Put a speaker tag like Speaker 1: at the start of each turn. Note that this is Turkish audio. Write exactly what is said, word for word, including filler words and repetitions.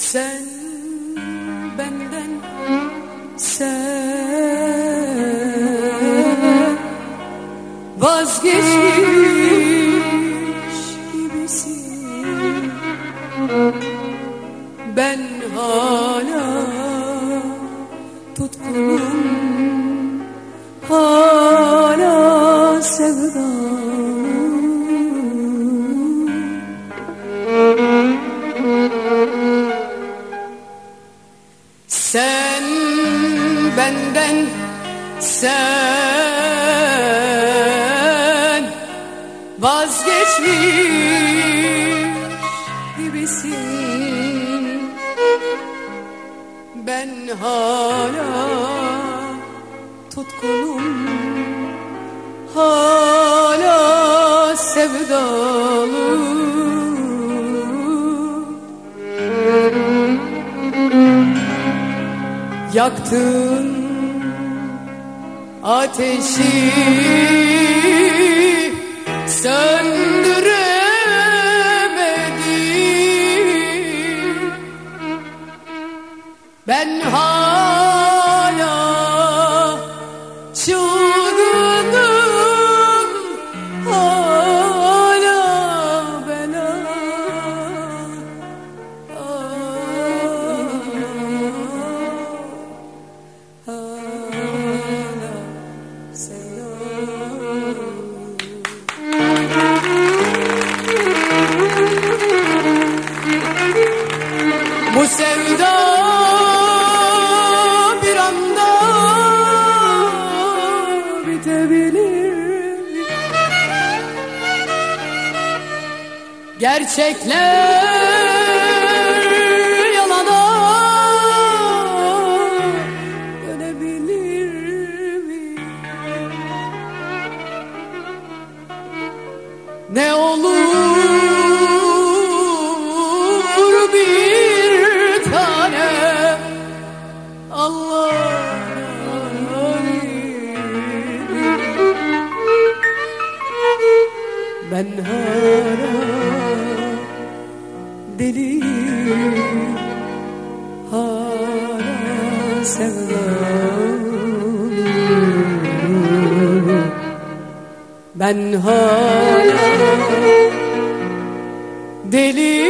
Speaker 1: Sen benden, sen vazgeçmiş gibisin. Ben hala tutkunum, hala sevdalım. Sen benden, sen vazgeçmiş gibisin. Ben hala tutkunum, hala sevdalım. Yaktın ateşi, söndüremedim. Ben hala çılgınım, hala bela. Bu sevda bir anda bitebilir. Gerçekler yalana dönebilir mi? Ne olur bir tane Allah'ın ben hala deliyim, hala sevdalım. Ben hala deli